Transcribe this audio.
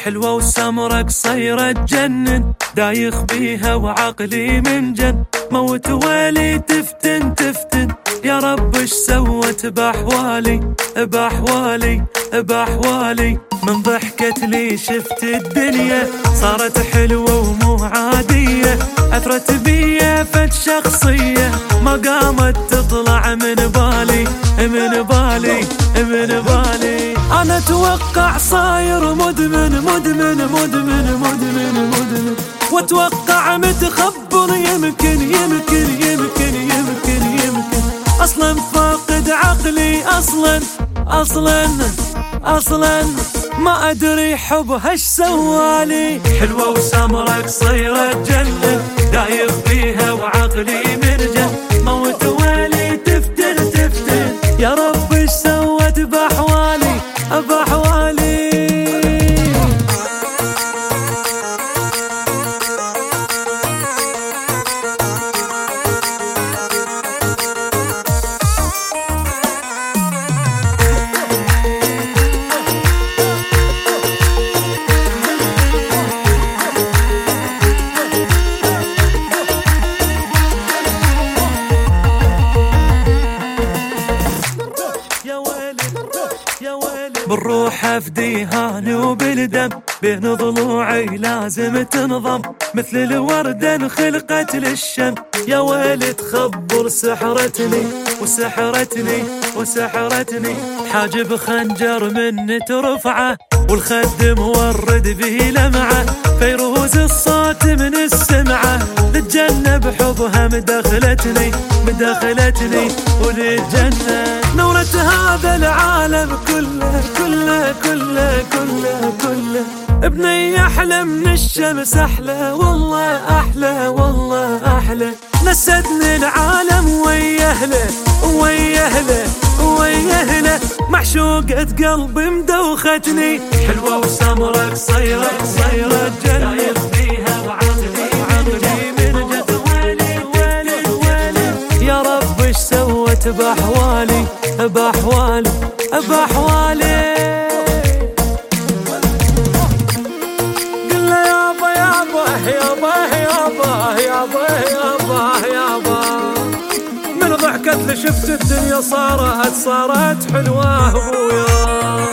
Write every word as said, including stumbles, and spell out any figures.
حلوة وسمرة قصيرة تجنن، دايخ بيها وعقلي منجن، موت ويلي تفتن تفتن، يا رب اش سوت بأحوالي بأحوالي بأحوالي، من ضحكت لي شفت الدنيا صارت حلوة ومو عادية، أثرت بيا فد شخصية ما قامت تطلع من بالي من بالي من بالي. أنا أتوقع صاير مدمن مدمن مدمن مدمن مدمن، وأتوقع متخبر يمكن يمكن يمكن يمكن يمكن، أصلا فاقد عقلي أصلا أصلا أصلا، ما أدري حبها اش سوالي. حلوة وسمرة قصيرة تجنن، دايخ فيها وعقلي مرجن، موت ويلي تفتن تفتن، يا رب اش سوت بأحوالي بأحوالي. بالروح افديها وبالدم، بين ضلوعي لازم تنضم، مثل الوردة انخلقت للشم، يا ويلي تخبر سحرتني وسحرتني وسحرتني، حاجب خنجر من ترفعه والخد مورد به لمعه، فيروز الصوت من السمعه، للجنة بحبها مدخلتني مدخلتني وللجنة، نورت هذا العالم كله كله كله كله كله، ابني أحلى من الشمس أحلى والله أحلى والله أحلى، نستني العالم ويا أهله ويا أهله ويا أهله، معشوقة قلبي مدوختني. حلوة وسمرة قصيرة قصيرة تجنن، فيها وعقلي وعقلي من جد ويلي ويلي ويلي، يا رب اش سوت بأحوالي بأحوالي بأحوالي. قل يابا يابا يابا يابا يابا يابا يابا، من ضحكت لشفت الدنيا صارت صارت حلوة ابويا.